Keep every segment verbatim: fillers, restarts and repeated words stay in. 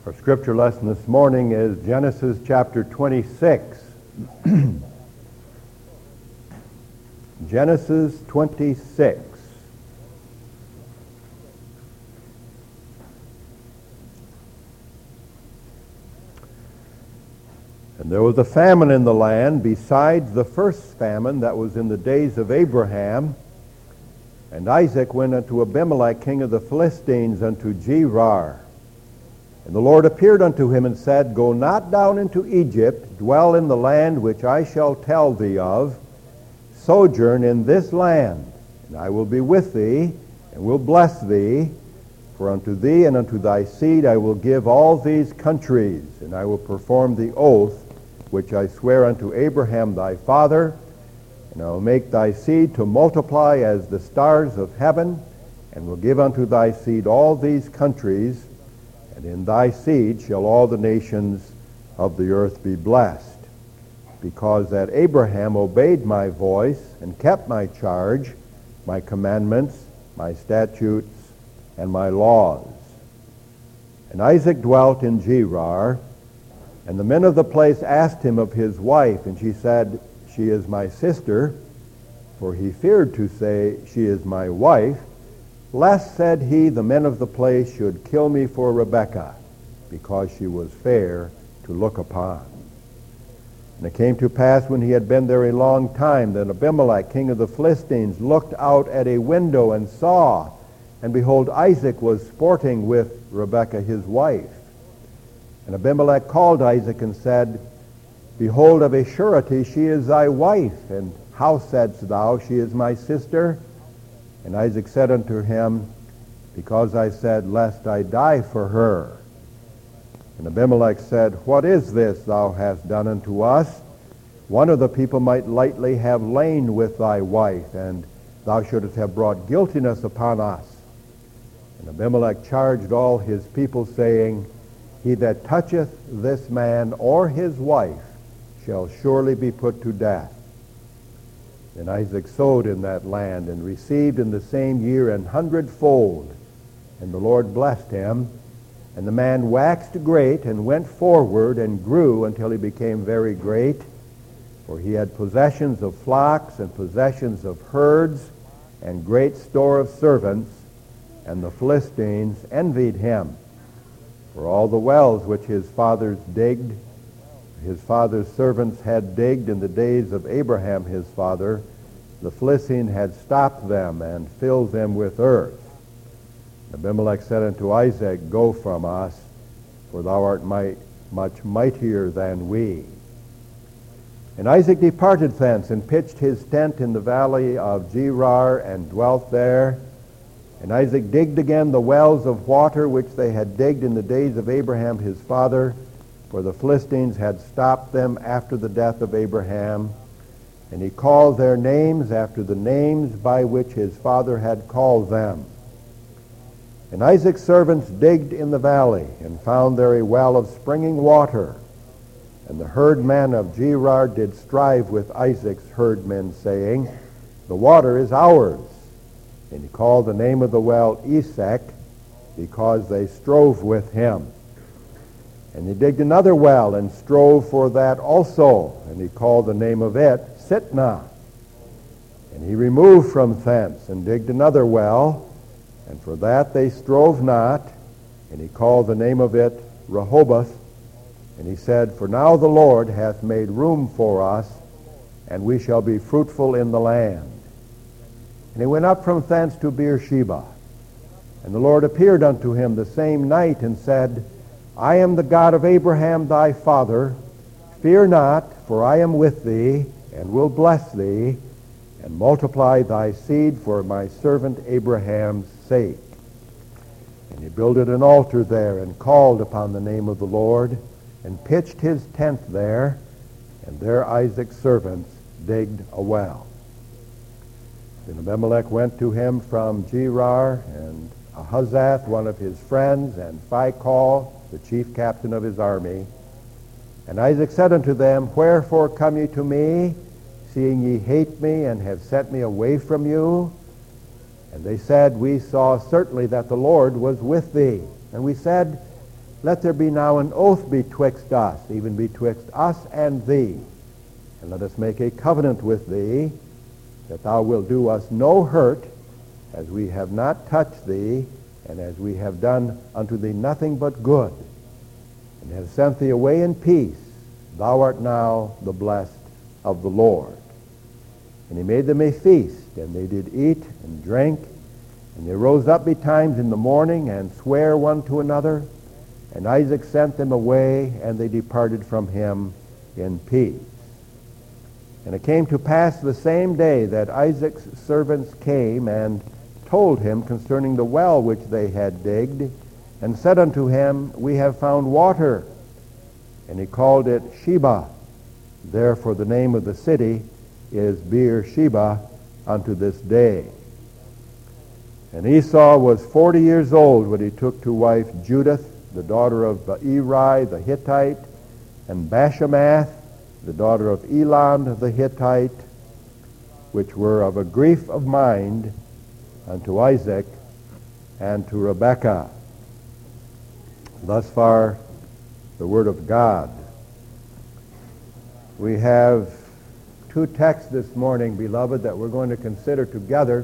Our scripture lesson this morning is Genesis chapter twenty-six. Genesis twenty-six. And there was a famine in the land besides the first famine that was in the days of Abraham. And Isaac went unto Abimelech, king of the Philistines, unto Gerar. And the Lord appeared unto him and said, Go not down into Egypt, dwell in the land which I shall tell thee of, sojourn in this land, and I will be with thee, and will bless thee, for unto thee and unto thy seed I will give all these countries, and I will perform the oath which I swear unto Abraham thy father, and I will make thy seed to multiply as the stars of heaven, and will give unto thy seed all these countries, and in thy seed shall all the nations of the earth be blessed, because that Abraham obeyed my voice and kept my charge, my commandments, my statutes, and my laws. And Isaac dwelt in Gerar, and the men of the place asked him of his wife, and she said, She is my sister, for he feared to say, She is my wife, lest, said he, the men of the place should kill me for Rebekah, because she was fair to look upon. And it came to pass, when he had been there a long time, that Abimelech, king of the Philistines, looked out at a window and saw, and behold, Isaac was sporting with Rebekah his wife. And Abimelech called Isaac and said, Behold, of a surety she is thy wife, and how saidst thou, She is my sister? And Isaac said unto him, Because I said, Lest I die for her. And Abimelech said, What is this thou hast done unto us? One of the people might lightly have lain with thy wife, and thou shouldest have brought guiltiness upon us. And Abimelech charged all his people, saying, He that toucheth this man or his wife shall surely be put to death. And Isaac sowed in that land, and received in the same year an hundredfold. And the Lord blessed him. And the man waxed great, and went forward, and grew until he became very great. For he had possessions of flocks, and possessions of herds, and great store of servants. And the Philistines envied him. For all the wells which his fathers digged, his father's servants had digged in the days of Abraham his father, the Philistines had stopped them and filled them with earth. Abimelech said unto Isaac, Go from us, for thou art might, much mightier than we. And Isaac departed thence, and pitched his tent in the valley of Gerar, and dwelt there. And Isaac digged again the wells of water which they had digged in the days of Abraham his father, for the Philistines had stopped them after the death of Abraham. And he called their names after the names by which his father had called them. And Isaac's servants digged in the valley, and found there a well of springing water. And the herdmen of Gerar did strive with Isaac's herdmen, saying, The water is ours. And he called the name of the well Esek, because they strove with him. And he digged another well, and strove for that also. And he called the name of it Sitnah. And he removed from thence, and digged another well, and for that they strove not. And he called the name of it Rehoboth. And he said, For now the Lord hath made room for us, and we shall be fruitful in the land. And he went up from thence to Beersheba. And the Lord appeared unto him the same night, and said, I am the God of Abraham thy father. Fear not, for I am with thee, and will bless thee, and multiply thy seed for my servant Abraham's sake. And he builded an altar there, and called upon the name of the Lord, and pitched his tent there, and there Isaac's servants digged a well. Then Abimelech went to him from Gerar, and Ahazath, one of his friends, and Phicol, the chief captain of his army. And Isaac said unto them, Wherefore come ye to me, seeing ye hate me, and have sent me away from you? And they said, We saw certainly that the Lord was with thee. And we said, let there be now an oath betwixt us, even betwixt us and thee. And let us make a covenant with thee, that thou wilt do us no hurt, as we have not touched thee, and as we have done unto thee nothing but good, and have sent thee away in peace. Thou art now the blessed of the Lord. And he made them a feast, and they did eat and drink, and they rose up betimes in the morning, and sware one to another. And Isaac sent them away, and they departed from him in peace. And it came to pass the same day that Isaac's servants came and told him concerning the well which they had digged, and said unto him, We have found water. And he called it Sheba. Therefore the name of the city is Beer-sheba unto this day. And Esau was forty years old when he took to wife Judith, the daughter of Beeri the Hittite, and Bashemath, the daughter of Elon the Hittite, which were of a grief of mind unto Isaac and to Rebekah. Thus far, the word of God. We have two texts this morning, beloved, that we're going to consider together.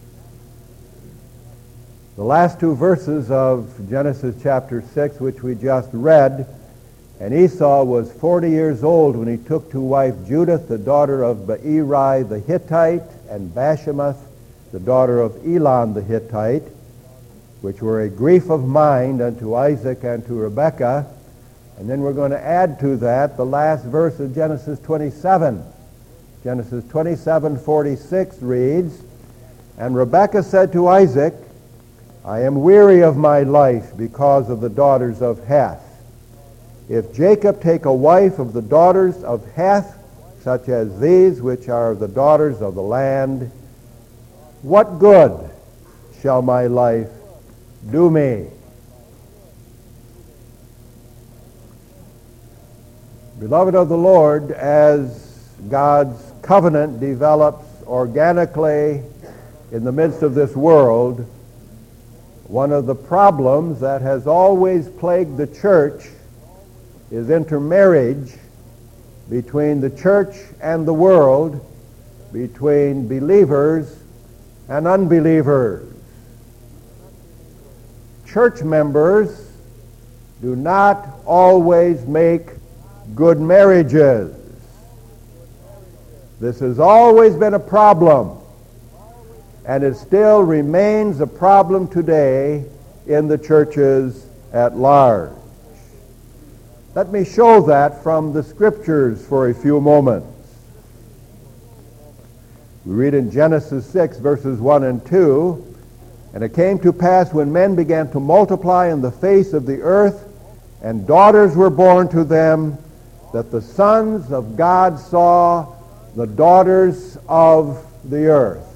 The last two verses of Genesis chapter six, which we just read, and Esau was forty years old when he took to wife Judith, the daughter of Beeri the Hittite, and Bashemath, the daughter of Elon the Hittite, which were a grief of mind unto Isaac and to Rebekah. And then we're going to add to that the last verse of Genesis twenty-seven. Genesis twenty-seven forty-six reads, And Rebekah said to Isaac, I am weary of my life because of the daughters of Heth. If Jacob take a wife of the daughters of Heth, such as these which are the daughters of the land, what good shall my life do me? Beloved of the Lord, as God's covenant develops organically in the midst of this world, one of the problems that has always plagued the church is intermarriage between the church and the world, between believers and unbelievers. Church members do not always make good marriages. This has always been a problem, and it still remains a problem today in the churches at large. Let me show that from the Scriptures for a few moments. We read in Genesis six, verses one and two, And it came to pass when men began to multiply in the face of the earth, and daughters were born to them, that the sons of God saw the daughters of the earth,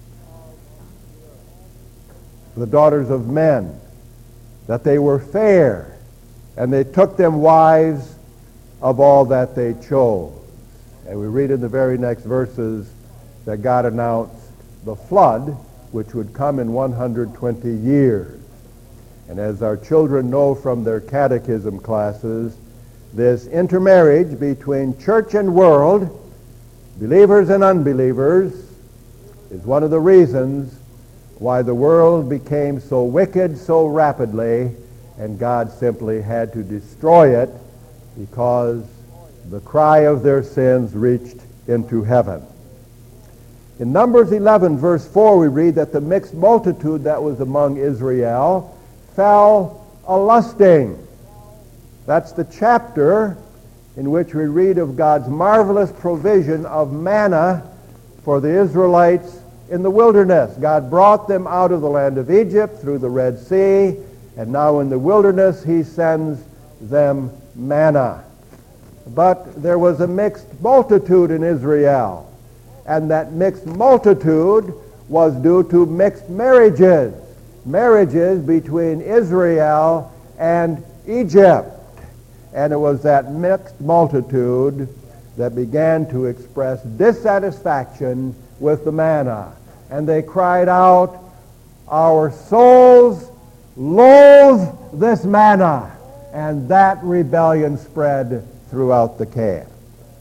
the daughters of men, that they were fair, and they took them wives of all that they chose. And we read in the very next verses that God announced the flood, which would come in one hundred twenty years. And as our children know from their catechism classes, this intermarriage between church and world, believers and unbelievers, is one of the reasons why the world became so wicked so rapidly, and God simply had to destroy it because the cry of their sins reached into heaven. In Numbers eleven, verse four, we read that the mixed multitude that was among Israel fell a-lusting. That's the chapter in which we read of God's marvelous provision of manna for the Israelites in the wilderness. God brought them out of the land of Egypt through the Red Sea, and now in the wilderness he sends them manna. But there was a mixed multitude in Israel, and that mixed multitude was due to mixed marriages, marriages between Israel and Egypt. And it was that mixed multitude that began to express dissatisfaction with the manna. And they cried out, "Our souls loathe this manna. and that rebellion spread throughout the camp.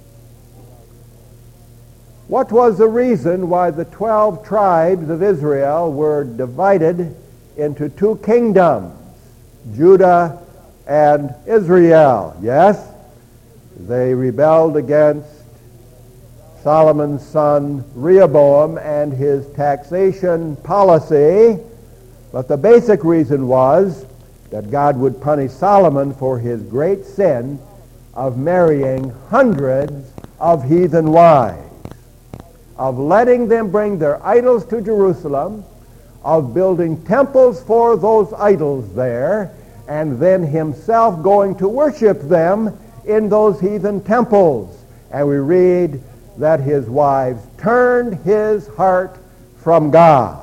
What was the reason why the twelve tribes of Israel were divided into two kingdoms, Judah and Israel? Yes, they rebelled against Solomon's son Rehoboam and his taxation policy, but the basic reason was that God would punish Solomon for his great sin of marrying hundreds of heathen wives, of letting them bring their idols to Jerusalem, of building temples for those idols there, and then himself going to worship them in those heathen temples. And we read that his wives turned his heart from God.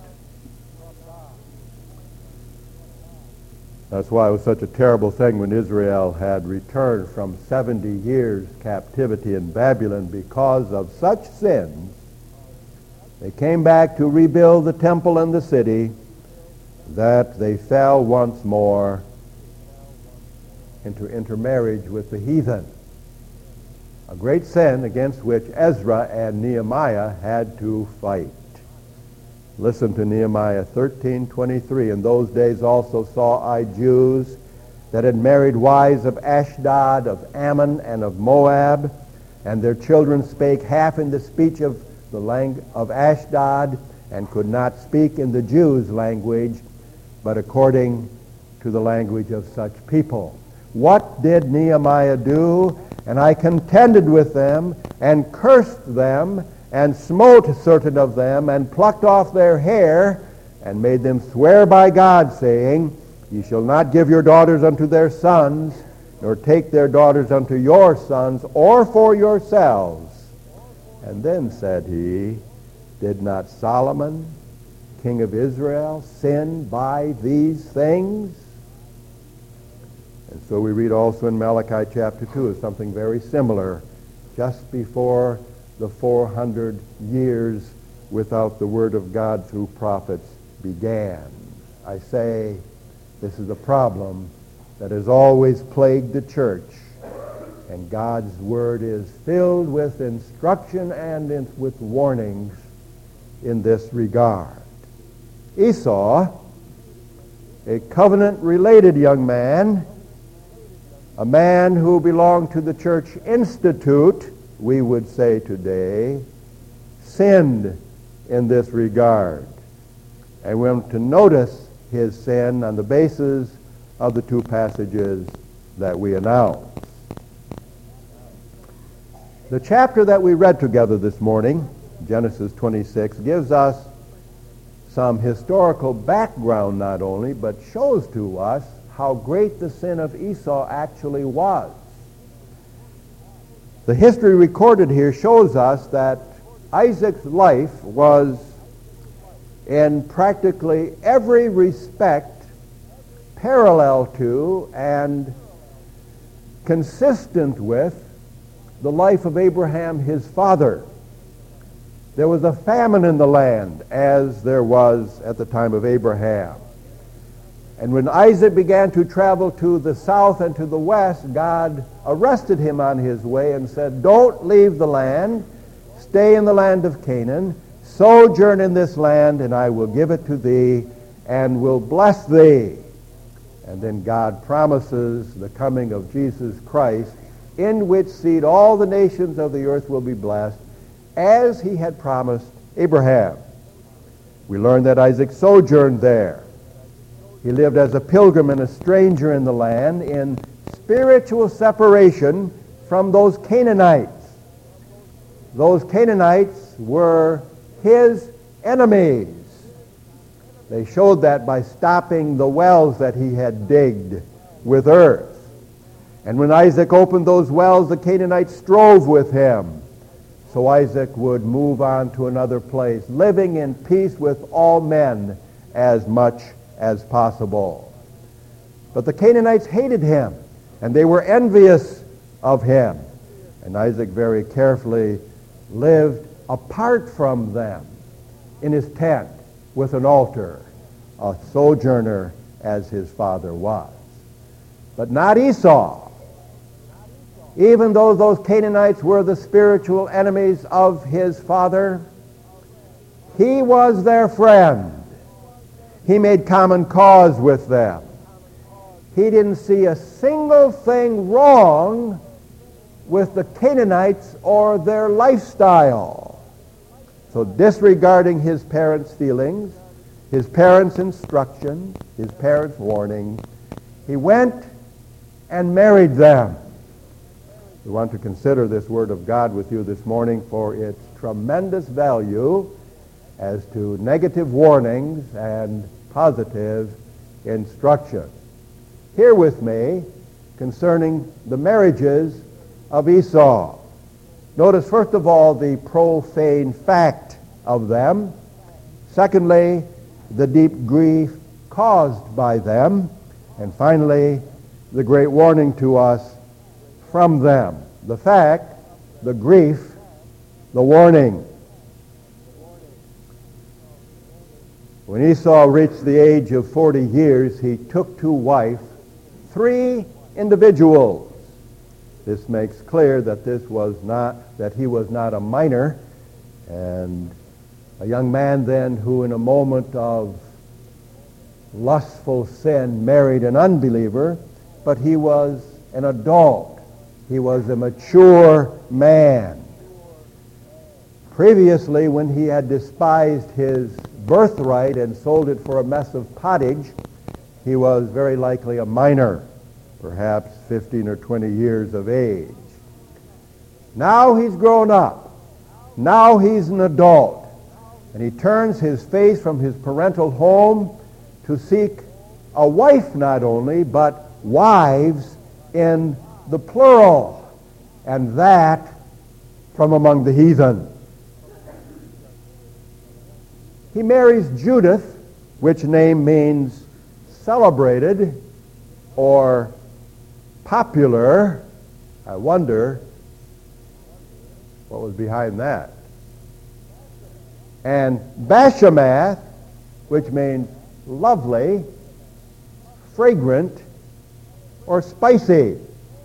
That's why it was such a terrible thing when Israel had returned from seventy years captivity in Babylon because of such sins. They came back to rebuild the temple and the city, that they fell once more into intermarriage with the heathen. A great sin against which Ezra and Nehemiah had to fight. Listen to Nehemiah thirteen twenty-three. In those days also saw I Jews that had married wives of Ashdod, of Ammon, and of Moab, and their children spake half in the speech of the language of Ashdod, and could not speak in the Jews' language, but according to the language of such people. What did Nehemiah do? And I contended with them, and cursed them, and smote certain of them, and plucked off their hair, and made them swear by God, saying, Ye shall not give your daughters unto their sons, nor take their daughters unto your sons, or for yourselves. And then said he, Did not Solomon, king of Israel, sin by these things? And so we read also in Malachi chapter two of something very similar, just before the four hundred years without the word of God through prophets began. I say this is a problem that has always plagued the church, and God's word is filled with instruction and in, with warnings in this regard. Esau, a covenant-related young man, a man who belonged to the church institute, we would say today, sinned in this regard. And we want to notice his sin on the basis of the two passages that we announce. The chapter that we read together this morning, Genesis twenty-six, gives us some historical background not only, but shows to us how great the sin of Esau actually was. The history recorded here shows us that Isaac's life was in practically every respect parallel to and consistent with the life of Abraham, his father. There was a famine in the land, as there was at the time of Abraham. And when Isaac began to travel to the south and to the west, God arrested him on his way and said, Don't leave the land. Stay in the land of Canaan. Sojourn in this land, and I will give it to thee and will bless thee. And then God promises the coming of Jesus Christ, in which seed all the nations of the earth will be blessed, as he had promised Abraham. We learn that Isaac sojourned there. He lived as a pilgrim and a stranger in the land, in spiritual separation from those Canaanites. Those Canaanites were his enemies. They showed that by stopping the wells that he had digged with earth. And when Isaac opened those wells, the Canaanites strove with him. So Isaac would move on to another place, living in peace with all men as much as possible. But the Canaanites hated him, and they were envious of him. And Isaac very carefully lived apart from them in his tent with an altar, a sojourner as his father was. but not Esau. Even though those Canaanites were the spiritual enemies of his father, he was their friend. He made common cause with them. He didn't see a single thing wrong with the Canaanites or their lifestyle. So disregarding his parents' feelings, his parents' instruction, his parents' warning, he went and married them. We want to consider this Word of God with you this morning for its tremendous value as to negative warnings and positive instruction. Hear with me concerning the marriages of Esau. Notice, first of all, the profane fact of them. Secondly, the deep grief caused by them. And finally, the great warning to us from them. The fact, the grief, the warning. When Esau reached the age of forty years, he took to wife three individuals. This makes clear that this was not, that he was not a minor, and a young man then who in a moment of lustful sin married an unbeliever, but he was an adult. He was a mature man. Previously, when he had despised his birthright and sold it for a mess of pottage, he was very likely a minor, perhaps fifteen or twenty years of age. Now he's grown up. Now he's an adult. And he turns his face from his parental home to seek a wife not only, but wives in the plural, and that from among the heathen. He marries Judith, which name means celebrated or popular. I wonder what was behind that. And Bashemath, which means lovely, fragrant, or spicy.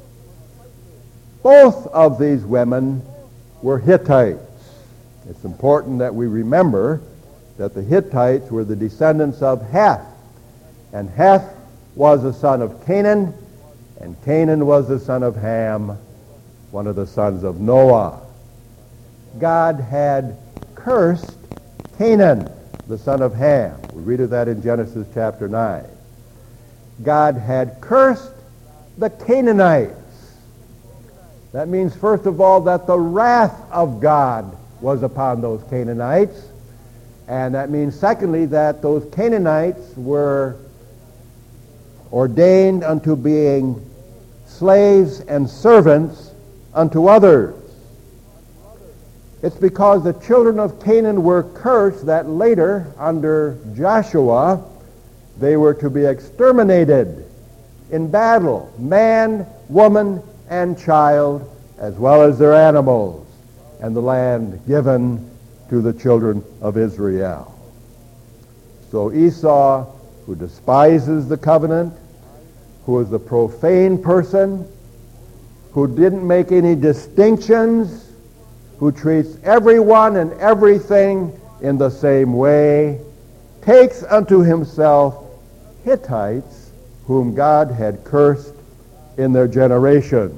Both of these women were Hittites. It's important that we remember that the Hittites were the descendants of Heth, and Heth was the son of Canaan, and Canaan was the son of Ham, one of the sons of Noah. God had cursed Canaan, the son of Ham. We read of that in Genesis chapter nine. God had cursed the Canaanites. That means, first of all, that the wrath of God was upon those Canaanites. And that means, secondly, that those Canaanites were ordained unto being slaves and servants unto others. It's because the children of Canaan were cursed that later, under Joshua, they were to be exterminated in battle, man, woman, and child, as well as their animals, and the land given to the children of Israel. So Esau, who despises the covenant, who is a profane person, who didn't make any distinctions, who treats everyone and everything in the same way, takes unto himself Hittites, whom God had cursed in their generation.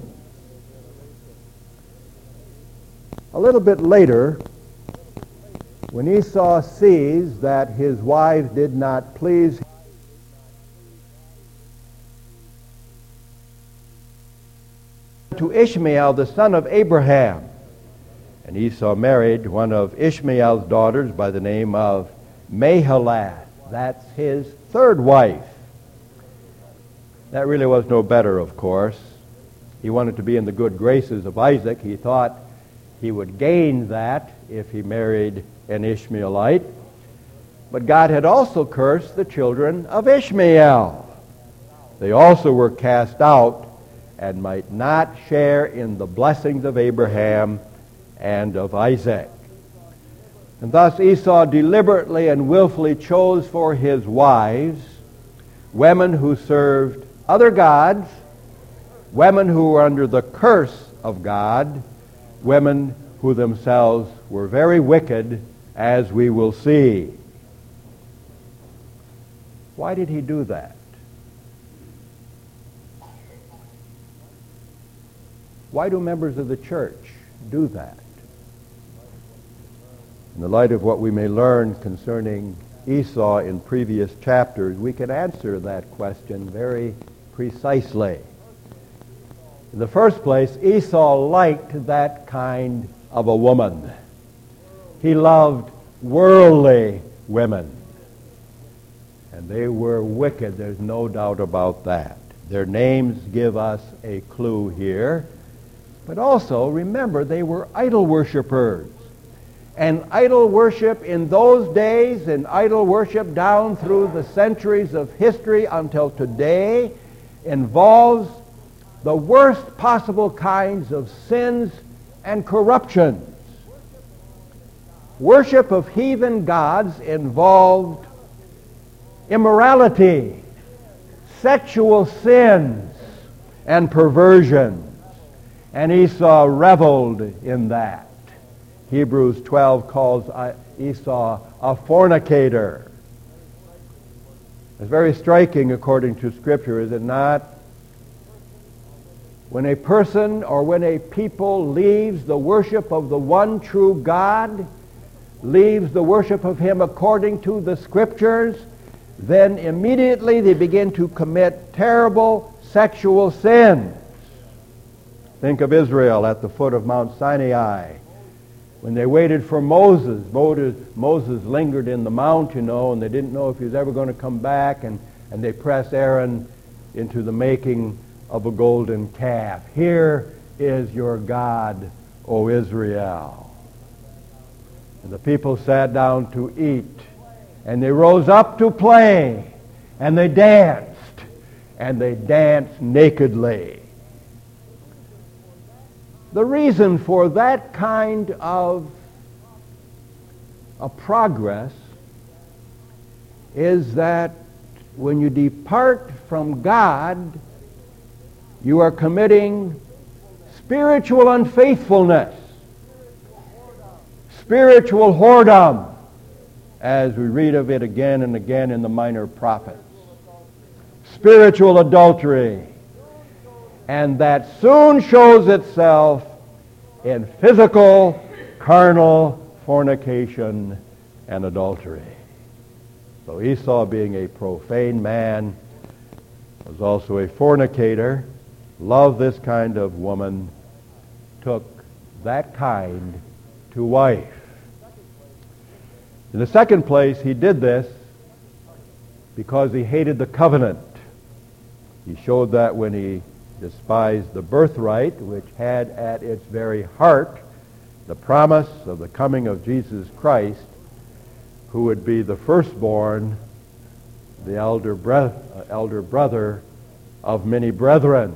A little bit later, when Esau sees that his wives did not please him, to Ishmael, the son of Abraham. And Esau married one of Ishmael's daughters by the name of Mahalath. That's his third wife. That really was no better, of course. He wanted to be in the good graces of Isaac. He thought he would gain that if he married an Ishmaelite. But God had also cursed the children of Ishmael. They also were cast out and might not share in the blessings of Abraham and of Isaac. And thus Esau deliberately and willfully chose for his wives women who served other gods women who were under the curse of God, women who themselves were very wicked, as we will see. Why did he do that? Why do members of the church do that? In the light of what we may learn concerning Esau in previous chapters, we can answer that question very precisely. In the first place, Esau liked that kind of a woman. He loved worldly women. And they were wicked, there's no doubt about that. Their names give us a clue here. But also, remember, they were idol worshipers. And idol worship in those days, and idol worship down through the centuries of history until today, involves the worst possible kinds of sins and corruptions. Worship of heathen gods involved immorality, sexual sins, and perversions. And Esau reveled in that. Hebrews twelve calls Esau a fornicator. It's very striking according to Scripture, is it not? When a person or when a people leaves the worship of the one true God, leaves the worship of Him according to the Scriptures, then immediately they begin to commit terrible sexual sins. Think of Israel at the foot of Mount Sinai. When they waited for Moses, Moses lingered in the mount, you know, and they didn't know if he was ever going to come back, and, and they pressed Aaron into the making of a golden calf. Here is your God, O Israel. And the people sat down to eat, and they rose up to play, and they danced, and they danced nakedly. The reason for that kind of a progress is that when you depart from God, you are committing spiritual unfaithfulness, spiritual whoredom, as we read of it again and again in the Minor Prophets, spiritual adultery. And that soon shows itself in physical, carnal fornication and adultery. So Esau, being a profane man, was also a fornicator, loved this kind of woman, took that kind to wife. In the second place, he did this because he hated the covenant. He showed that when he despised the birthright, which had at its very heart the promise of the coming of Jesus Christ, who would be the firstborn, the elder, bre- elder brother of many brethren.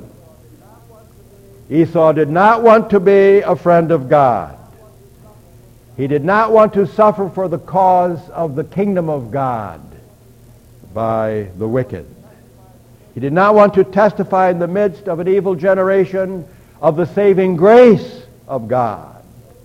Esau did not want to be a friend of God. He did not want to suffer for the cause of the kingdom of God by the wicked. He did not want to testify in the midst of an evil generation of the saving grace of God.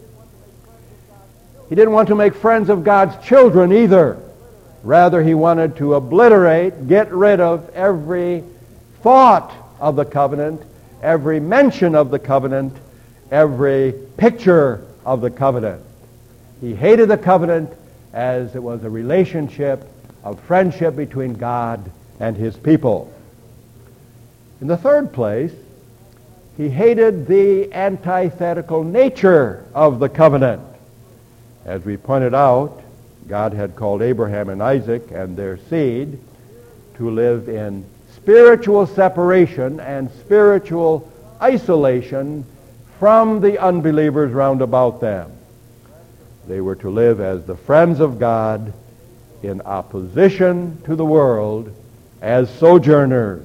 He didn't want to make friends of God's children either. Rather, he wanted to obliterate, get rid of every thought of the covenant, every mention of the covenant, every picture of the covenant. He hated the covenant as it was a relationship of friendship between God and His people. In the third place, he hated the antithetical nature of the covenant. As we pointed out, God had called Abraham and Isaac and their seed to live in spiritual separation and spiritual isolation from the unbelievers round about them. They were to live as the friends of God in opposition to the world as sojourners.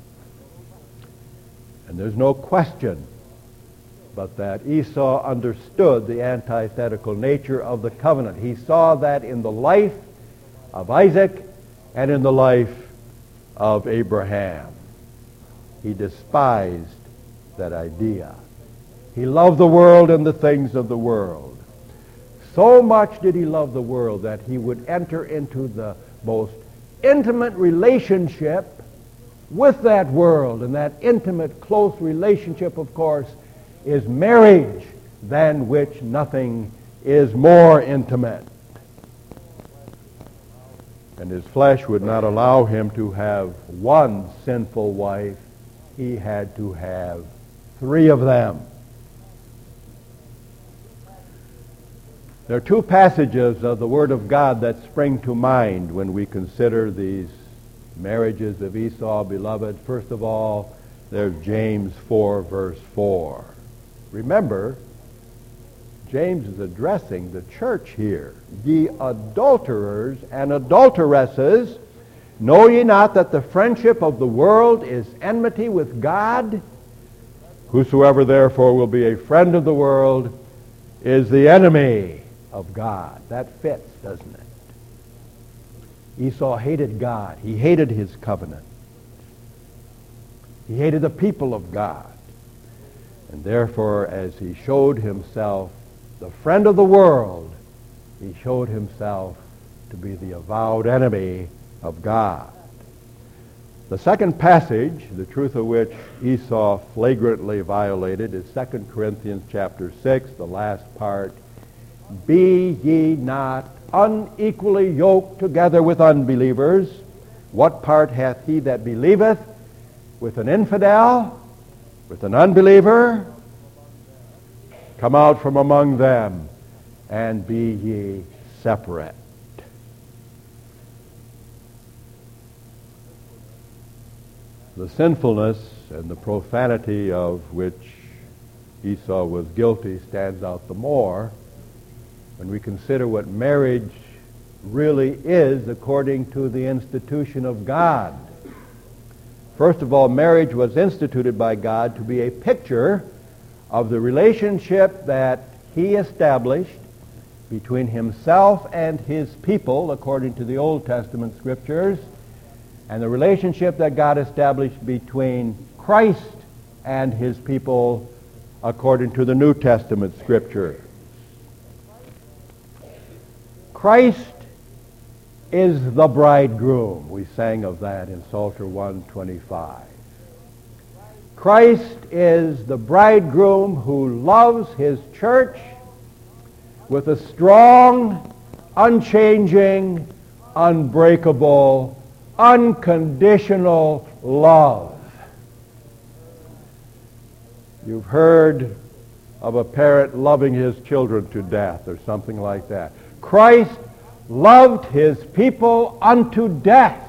And there's no question but that Esau understood the antithetical nature of the covenant. He saw that in the life of Isaac and in the life of Abraham. He despised that idea. He loved the world and the things of the world. So much did he love the world that he would enter into the most intimate relationship with that world. And that intimate, close relationship, of course, is marriage, than which nothing is more intimate. And his flesh would not allow him to have one sinful wife. He had to have three of them. There are two passages of the Word of God that spring to mind when we consider these marriages of Esau, beloved. First of all, there's James four, verse four. Remember, James is addressing the church here. Ye adulterers and adulteresses, know ye not that the friendship of the world is enmity with God? Whosoever therefore will be a friend of the world is the enemy of God. That fits, doesn't it? Esau hated God. He hated his covenant. He hated the people of God. And therefore, as he showed himself the friend of the world, he showed himself to be the avowed enemy of God. The second passage, the truth of which Esau flagrantly violated, is Second Corinthians chapter six, the last part. Be ye not unequally yoked together with unbelievers. What part hath he that believeth with an infidel, with an unbeliever? Come out from among them, and be ye separate. The sinfulness and the profanity of which Esau was guilty stands out the more when we consider what marriage really is according to the institution of God. First of all, marriage was instituted by God to be a picture of the relationship that he established between himself and his people, according to the Old Testament scriptures, and the relationship that God established between Christ and his people, according to the New Testament scripture. Christ is the bridegroom. We sang of that in Psalter one twenty-five. Christ is the bridegroom who loves his church with a strong, unchanging, unbreakable, unconditional love. You've heard of a parent loving his children to death or something like that. Christ loved his people unto death.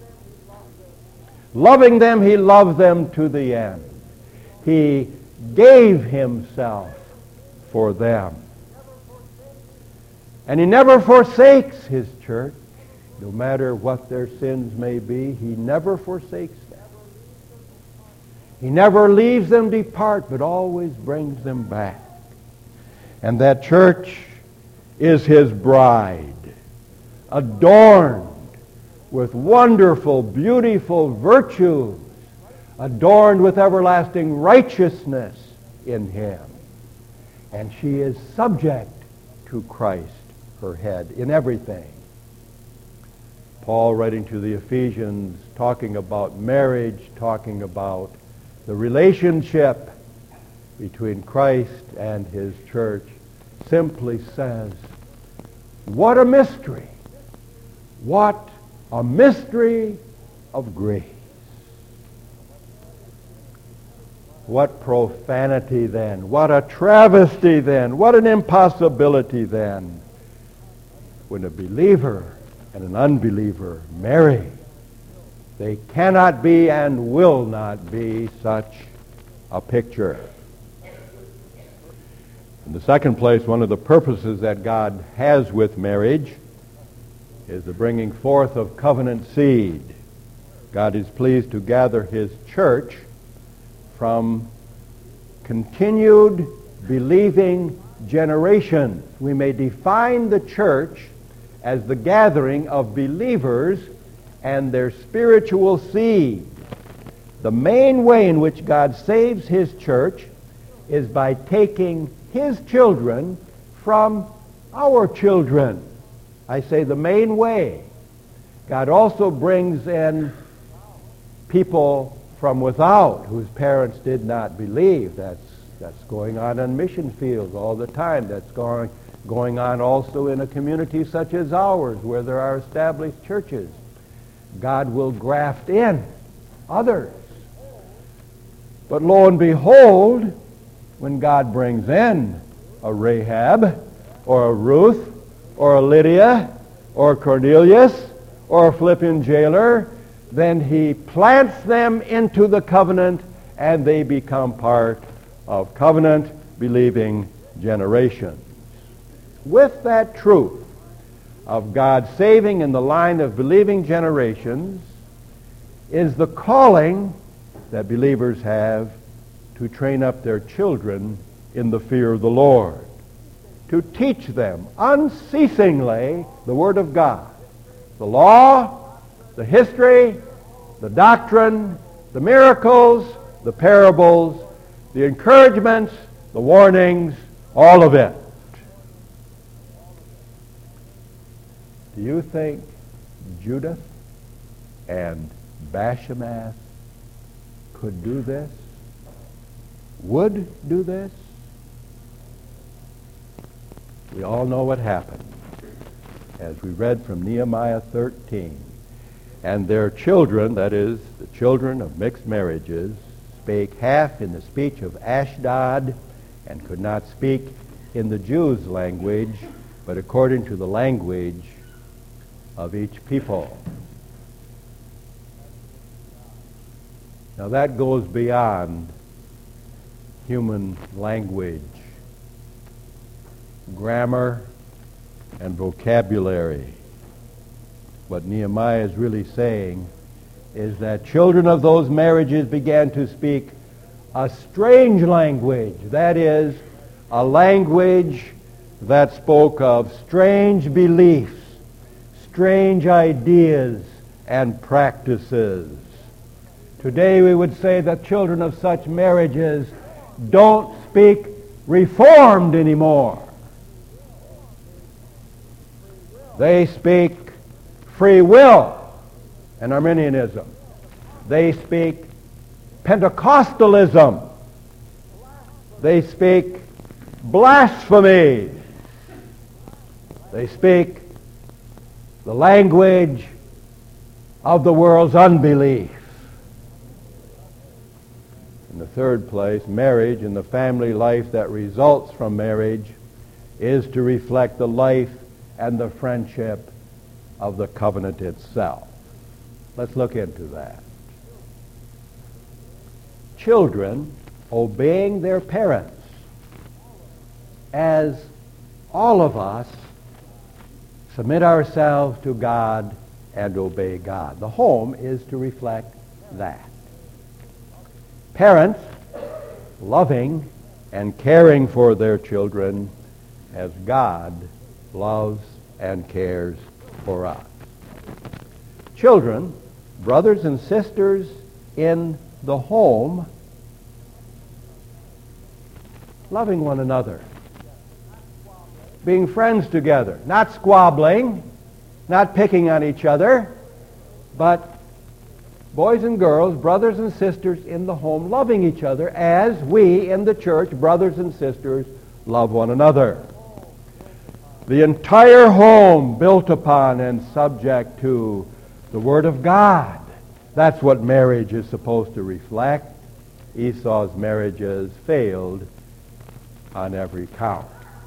Loving them, he loved them to the end. He gave himself for them. And he never forsakes his church. No matter what their sins may be, he never forsakes them. He never leaves them depart, but always brings them back. And that church is his bride, adorned with wonderful, beautiful virtues, adorned with everlasting righteousness in him. And she is subject to Christ, her head, in everything. Paul, writing to the Ephesians, talking about marriage, talking about the relationship between Christ and his church, simply says, what a mystery! What a mystery of grace! What profanity then? What a travesty then? What an impossibility then when a believer and an unbeliever marry. They cannot be and will not be such a picture. In the second place, one of the purposes that God has with marriage is the bringing forth of covenant seed. God is pleased to gather his church from continued believing generations. We may define the church as the gathering of believers and their spiritual seed. The main way in which God saves his church is by taking his children from our children. I say the main way. God also brings in people from without whose parents did not believe. That's that's going on in mission fields all the time. That's going going on also in a community such as ours where there are established churches. God will graft in others. But lo and behold, when God brings in a Rahab or a Ruth or a Lydia or a Cornelius or a Philippian jailer, then he plants them into the covenant and they become part of covenant-believing generations. With that truth of God saving in the line of believing generations is the calling that believers have to train up their children in the fear of the Lord, to teach them unceasingly the Word of God, the law, the history, the doctrine, the miracles, the parables, the encouragements, the warnings, all of it. Do you think Judith and Bashemoth could do this? Would do this? We all know what happened, as we read from Nehemiah thirteen. And their children, that is, the children of mixed marriages, spake half in the speech of Ashdod, and could not speak in the Jews' language, but according to the language of each people. Now that goes beyond human language, grammar, and vocabulary. What Nehemiah is really saying is that children of those marriages began to speak a strange language, that is, a language that spoke of strange beliefs, strange ideas, and practices. Today we would say that children of such marriages don't speak Reformed anymore. They speak free will and Arminianism. They speak Pentecostalism. They speak blasphemy. They speak the language of the world's unbelief. In the third place, marriage and the family life that results from marriage is to reflect the life and the friendship of the covenant itself. Let's look into that. Children obeying their parents, as all of us submit ourselves to God and obey God. The home is to reflect that. Parents loving and caring for their children as God loves and cares for us. Children, brothers and sisters in the home, loving one another, being friends together, not squabbling, not picking on each other, but boys and girls, brothers and sisters in the home, loving each other as we in the church, brothers and sisters, love one another. The entire home built upon and subject to the Word of God. That's what marriage is supposed to reflect. Esau's marriages failed on every count.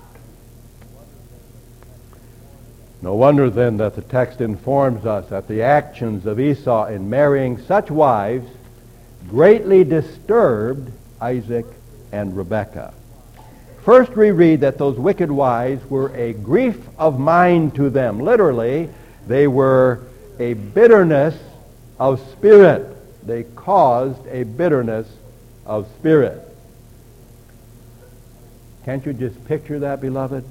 No wonder then that the text informs us that the actions of Esau in marrying such wives greatly disturbed Isaac and Rebekah. First we read that those wicked wives were a grief of mind to them. Literally, they were a bitterness of spirit. They caused a bitterness of spirit. Can't you just picture that, beloved?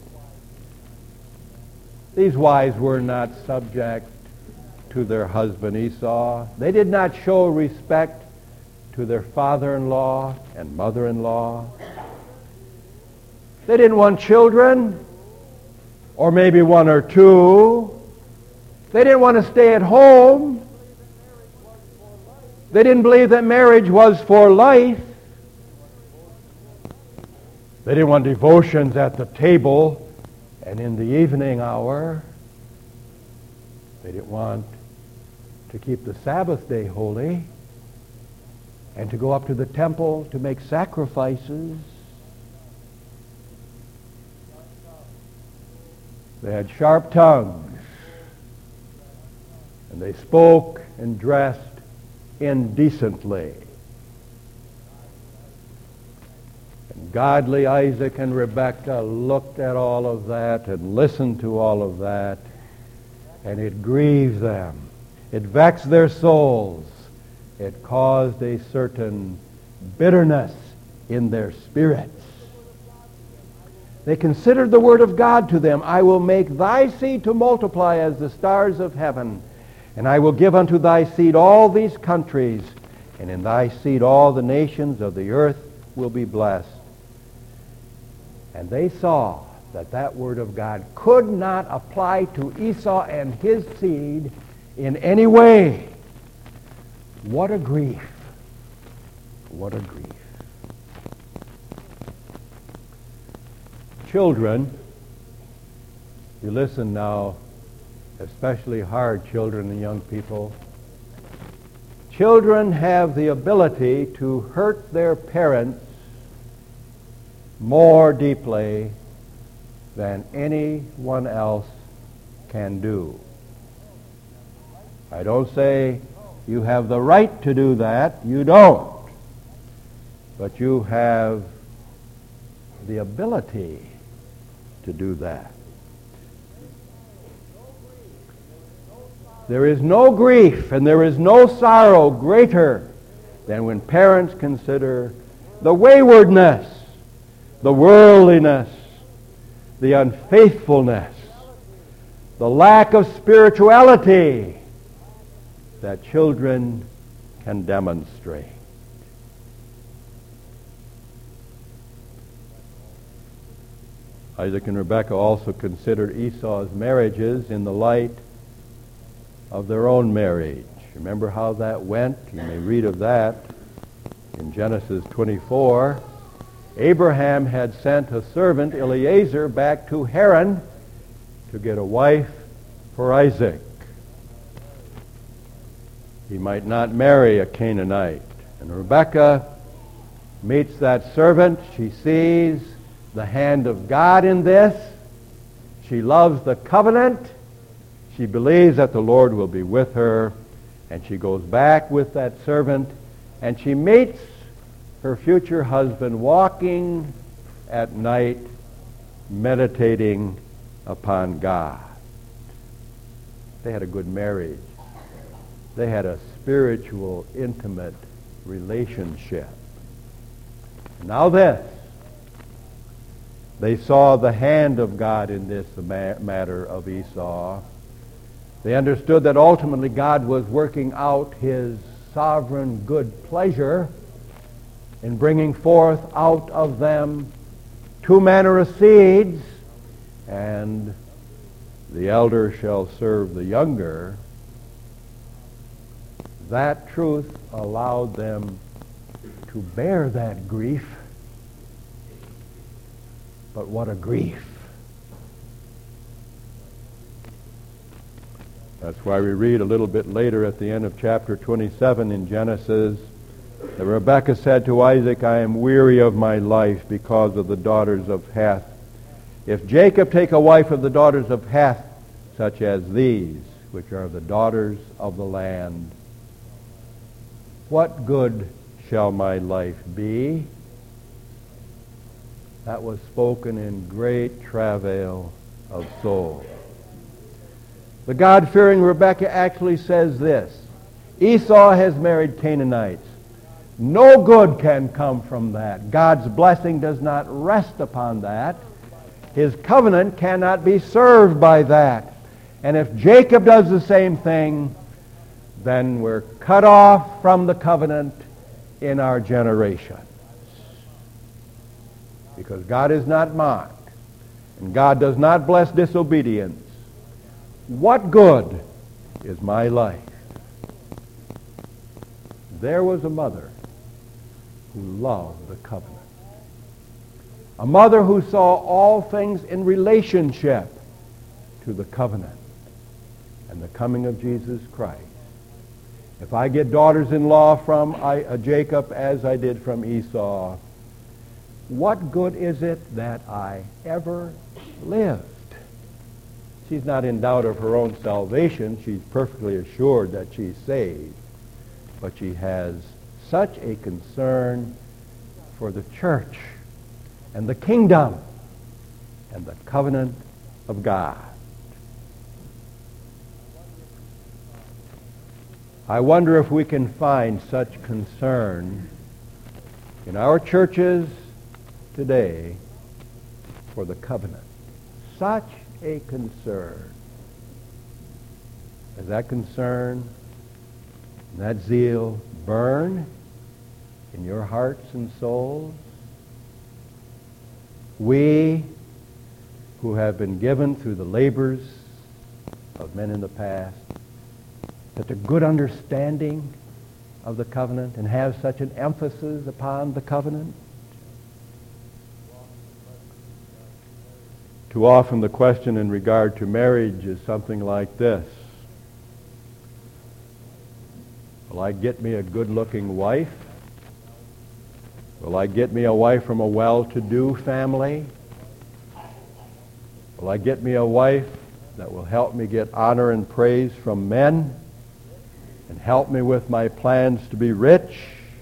These wives were not subject to their husband Esau. They did not show respect to their father-in-law and mother-in-law. They didn't want children, or maybe one or two. They didn't want to stay at home. They didn't believe that marriage was for life. They didn't want devotions at the table and in the evening hour. They didn't want to keep the Sabbath day holy and to go up to the temple to make sacrifices. They had sharp tongues, and they spoke and dressed indecently. And godly Isaac and Rebekah looked at all of that and listened to all of that, and it grieved them. It vexed their souls. It caused a certain bitterness in their spirits. They considered the word of God to them, I will make thy seed to multiply as the stars of heaven, and I will give unto thy seed all these countries, and in thy seed all the nations of the earth will be blessed. And they saw that that word of God could not apply to Esau and his seed in any way. What a grief. What a grief. Children, you listen now, especially hard children and young people. Children have the ability to hurt their parents more deeply than anyone else can do. I don't say you have the right to do that. You don't. But you have the ability to do that. There is no grief and there is no sorrow greater than when parents consider the waywardness, the worldliness, the unfaithfulness, the lack of spirituality that children can demonstrate. Isaac and Rebekah also considered Esau's marriages in the light of their own marriage. Remember how that went? You may read of that in Genesis twenty-four. Abraham had sent a servant, Eliezer, back to Haran to get a wife for Isaac. He might not marry a Canaanite. And Rebekah meets that servant. She sees the hand of God in this. She loves the covenant. She believes that the Lord will be with her. And she goes back with that servant, and she meets her future husband walking at night, meditating upon God. They had a good marriage. They had a spiritual, intimate relationship. Now this, they saw the hand of God in this matter of Esau. They understood that ultimately God was working out his sovereign good pleasure in bringing forth out of them two manner of seeds, and the elder shall serve the younger. That truth allowed them to bear that grief. But what a grief. That's why we read a little bit later at the end of chapter twenty-seven in Genesis that Rebekah said to Isaac, I am weary of my life because of the daughters of Heth. If Jacob take a wife of the daughters of Heth, such as these, which are the daughters of the land, what good shall my life be? That was spoken in great travail of soul. The God-fearing Rebekah actually says this, Esau has married Canaanites. No good can come from that. God's blessing does not rest upon that. His covenant cannot be served by that. And if Jacob does the same thing, then we're cut off from the covenant in our generation. Because God is not mocked, and God does not bless disobedience. What good is my life? There was a mother who loved the covenant. A mother who saw all things in relationship to the covenant and the coming of Jesus Christ. If I get daughters-in-law from I, uh, Jacob as I did from Esau, what good is it that I ever lived? She's not in doubt of her own salvation. She's perfectly assured that she's saved. But she has such a concern for the church and the kingdom and the covenant of God. I wonder if we can find such concern in our churches today for the covenant. Such a concern. Does that concern and that zeal burn in your hearts and souls? We who have been given through the labors of men in the past such a good understanding of the covenant and have such an emphasis upon the covenant. Too often the question in regard to marriage is something like this. Will I get me a good-looking wife? Will I get me a wife from a well-to-do family? Will I get me a wife that will help me get honor and praise from men and help me with my plans to be rich?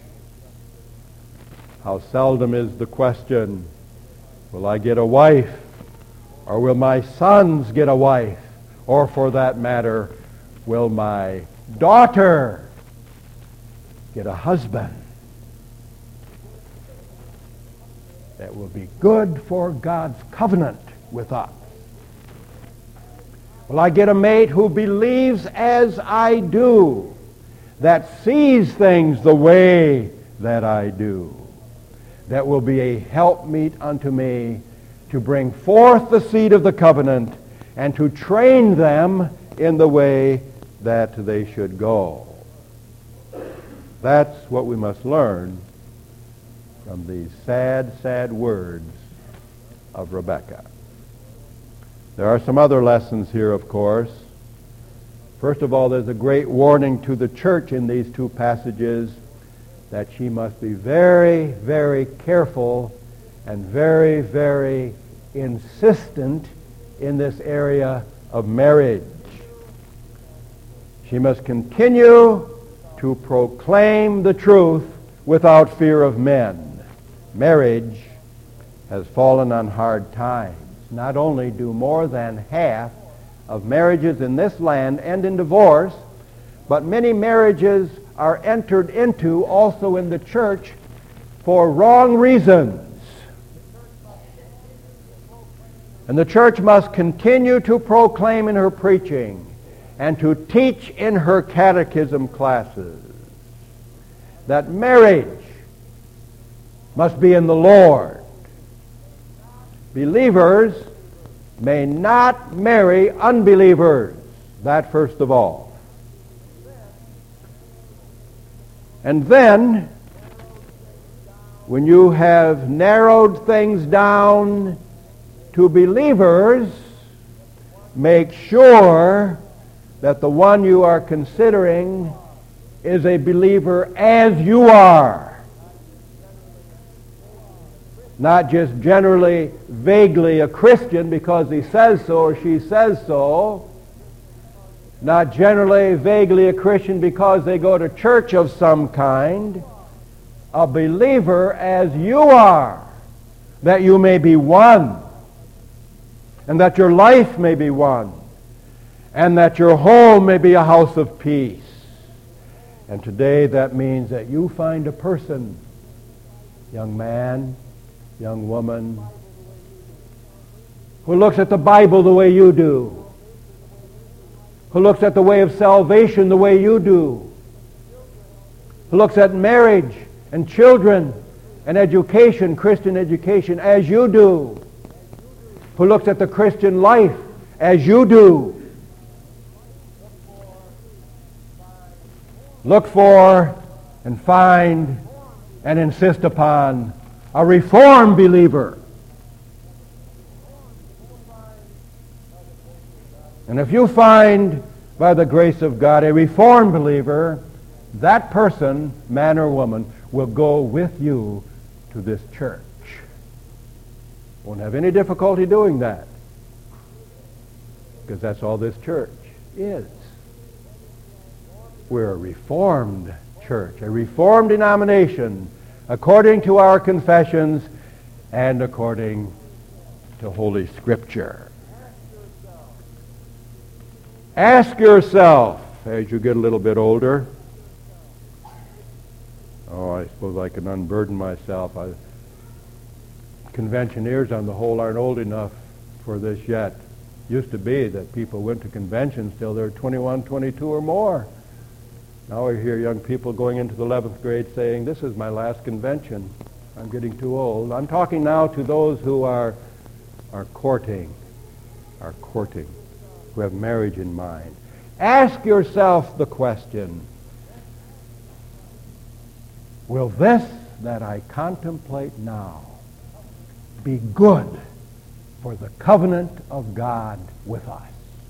How seldom is the question, will I get a wife? Or will my sons get a wife? Or for that matter, will my daughter get a husband that will be good for God's covenant with us? Will I get a mate who believes as I do, that sees things the way that I do, that will be a helpmeet unto me to bring forth the seed of the covenant and to train them in the way that they should go? That's what we must learn from these sad, sad words of Rebekah. There are some other lessons here, of course. First of all, there's a great warning to the church in these two passages that she must be very, very careful and very, very insistent in this area of marriage. She must continue to proclaim the truth without fear of men. Marriage has fallen on hard times. Not only do more than half of marriages in this land end in divorce, but many marriages are entered into also in the church for wrong reasons. And the church must continue to proclaim in her preaching and to teach in her catechism classes that marriage must be in the Lord. Believers may not marry unbelievers. That first of all. And then, when you have narrowed things down to believers, make sure that the one you are considering is a believer as you are. Not just generally, vaguely a Christian because he says so or she says so. Not generally, vaguely a Christian because they go to church of some kind. A believer as you are, that you may be one, and that your life may be one, and that your home may be a house of peace. And today that means that you find a person, young man, young woman, who looks at the Bible the way you do, who looks at the way of salvation the way you do, who looks at marriage and children and education, Christian education, as you do, who looks at the Christian life as you do. Look for and find and insist upon a reformed believer. And if you find, by the grace of God, a reformed believer, that person, man or woman, will go with you to this church. Won't have any difficulty doing that, because that's all this church is. We're a reformed church, a reformed denomination, according to our confessions and according to Holy Scripture. Ask yourself, as you get a little bit older, oh, I suppose I can unburden myself. I, conventioneers on the whole aren't old enough for this yet. Used to be that people went to conventions till they're twenty-one, twenty-two or more. Now I hear young people going into the eleventh grade saying, this is my last convention. I'm getting too old. I'm talking now to those who are, are courting, are courting, who have marriage in mind. Ask yourself the question, will this that I contemplate now be good for the covenant of God with us?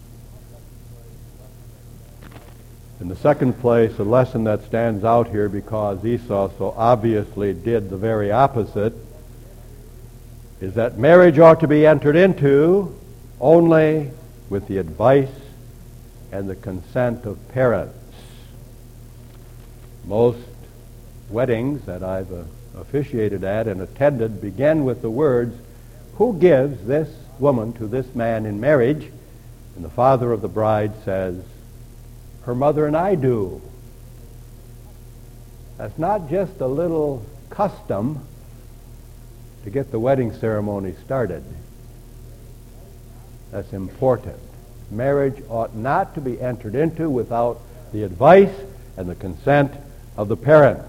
In the second place, a lesson that stands out here because Esau so obviously did the very opposite is that marriage ought to be entered into only with the advice and the consent of parents. Most weddings that I've uh, officiated at and attended begin with the words, who gives this woman to this man in marriage? And the father of the bride says, her mother and I do. That's not just a little custom to get the wedding ceremony started. That's important. Marriage ought not to be entered into without the advice and the consent of the parents.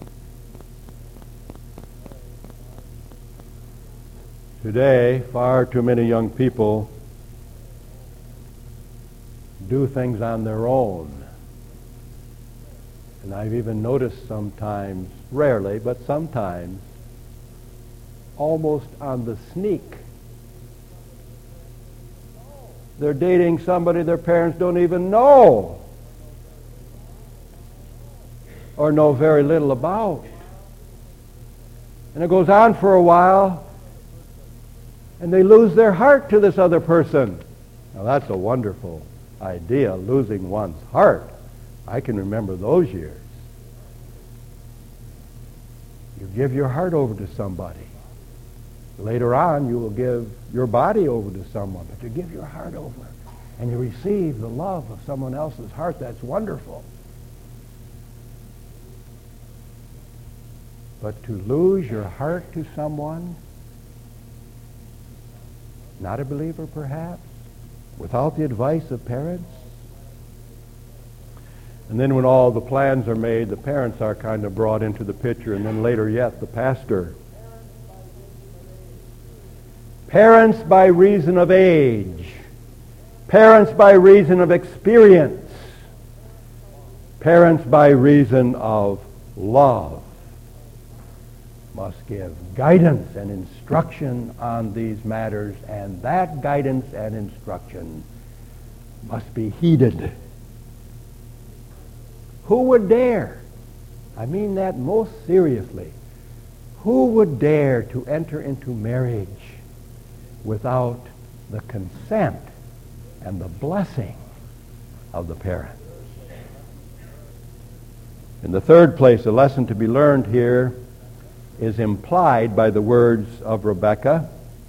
Today, far too many young people do things on their own. And I've even noticed sometimes, rarely, but sometimes, almost on the sneak. They're dating somebody their parents don't even know or know very little about. And it goes on for a while, and they lose their heart to this other person. Now that's a wonderful idea, losing one's heart. I can remember those years. You give your heart over to somebody. Later on, you will give your body over to someone, but you give your heart over, and you receive the love of someone else's heart. That's wonderful. But to lose your heart to someone, not a believer perhaps, without the advice of parents, and then when all the plans are made, the parents are kind of brought into the picture, and then later yet, the pastor. Parents by reason of age, parents by reason of experience, parents by reason of love must give guidance and instruction on these matters, and that guidance and instruction must be heeded. Who would dare, I mean that most seriously, who would dare to enter into marriage without the consent and the blessing of the parents? In the third place, a lesson to be learned here is implied by the words of Rebekah,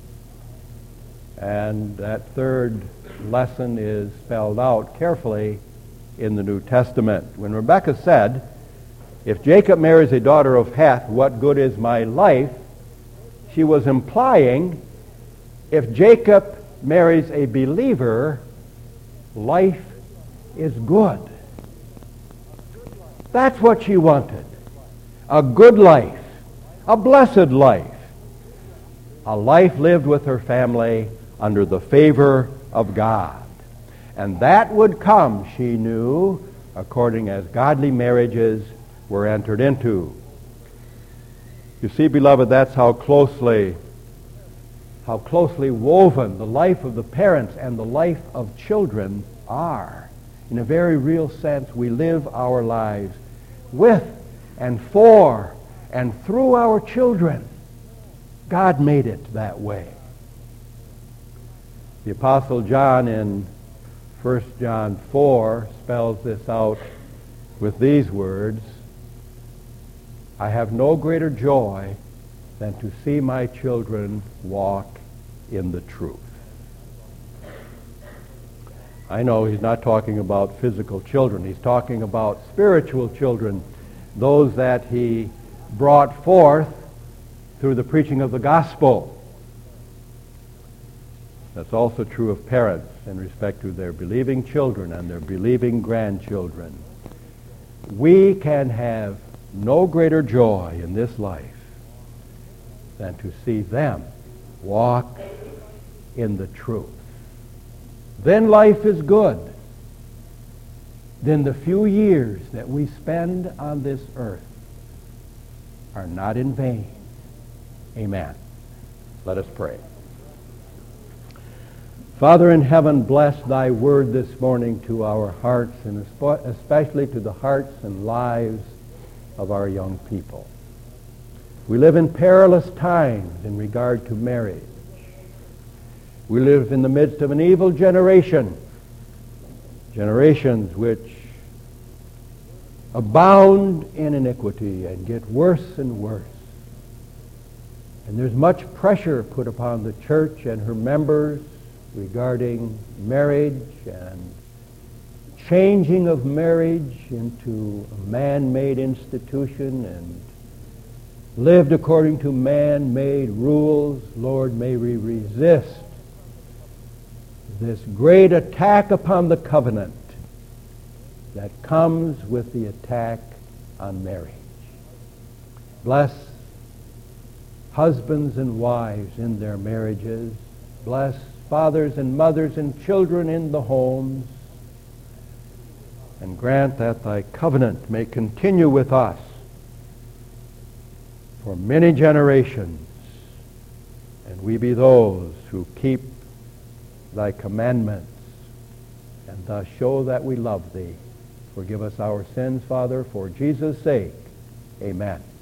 and that third lesson is spelled out carefully in the New Testament. When Rebekah said, if Jacob marries a daughter of Heth, what good is my life? She was implying, if Jacob marries a believer, life is good. That's what she wanted. a good life, a blessed life, a life lived with her family under the favor of God. And that would come, she knew, according as godly marriages were entered into. You see, beloved, that's how closely, how closely woven the life of the parents and the life of children are. In a very real sense, we live our lives with and for and through our children. God made it that way. The Apostle John in First John four spells this out with these words, I have no greater joy than to see my children walk in the truth. I know he's not talking about physical children. He's talking about spiritual children, those that he brought forth through the preaching of the gospel. That's also true of parents in respect to their believing children and their believing grandchildren. We can have no greater joy in this life than to see them walk in the truth. Then life is good. Then the few years that we spend on this earth are not in vain. Amen. Let us pray. Father in heaven, bless thy word this morning to our hearts, and especially to the hearts and lives of our young people. We live in perilous times in regard to marriage. We live in the midst of an evil generation, generations which abound in iniquity and get worse and worse. And there's much pressure put upon the church and her members regarding marriage and changing of marriage into a man-made institution and lived according to man-made rules. Lord, may we resist this great attack upon the covenant that comes with the attack on marriage. Bless husbands and wives in their marriages. Bless fathers and mothers and children in the homes. And grant that thy covenant may continue with us for many generations, and we be those who keep thy commandments and thus show that we love thee. Forgive us our sins, Father, for Jesus' sake. Amen.